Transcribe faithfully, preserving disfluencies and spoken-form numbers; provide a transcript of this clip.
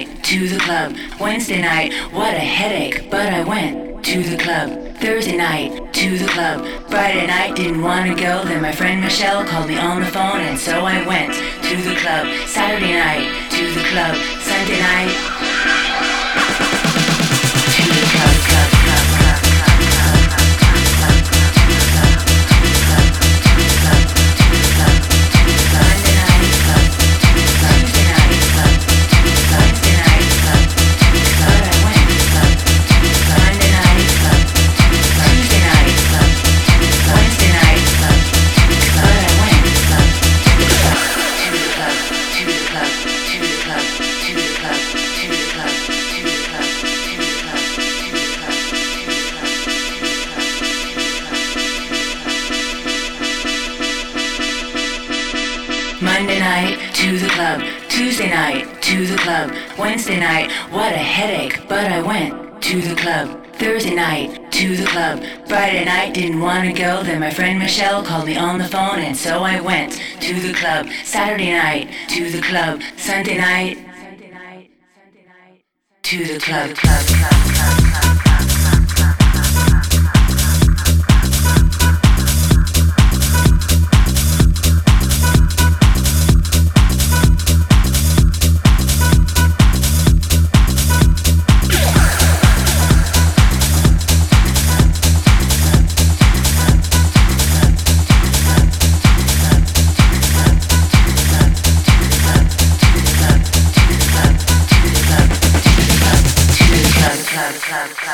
night, to the club. Wednesday night, what a headache, but I went to the club. Thursday night, to the club. Friday night, didn't want to go. Then my friend Michelle called me on the phone, and so I went to the club. Saturday night, to the club. Sunday night, to the club, club, club, club, club, club, club, club, club, to the club, to the club, to the club, to the club, to the club. Monday night, club, to the club. Tuesday night, club, to the club. Wednesday night, club, to the club. But I went club, to the club. Monday night, club, to the club. Tuesday night, club, to the club. Wednesday night, club, to the club. But I went club, to the club, to the club, to the club, to the club, to the club, to the club, to the club, to the club, to the club, to the club. Monday night, to the club. Tuesday night, to the club. Wednesday night, what a headache, but I went to the club. Thursday night, to the club. Friday night, didn't want to go. Then my friend Michelle called me on the phone, and so I went to the club. Saturday night, to the club. Sunday night, to the club, club, club, club, club, club, club, club, club. Club, club, club.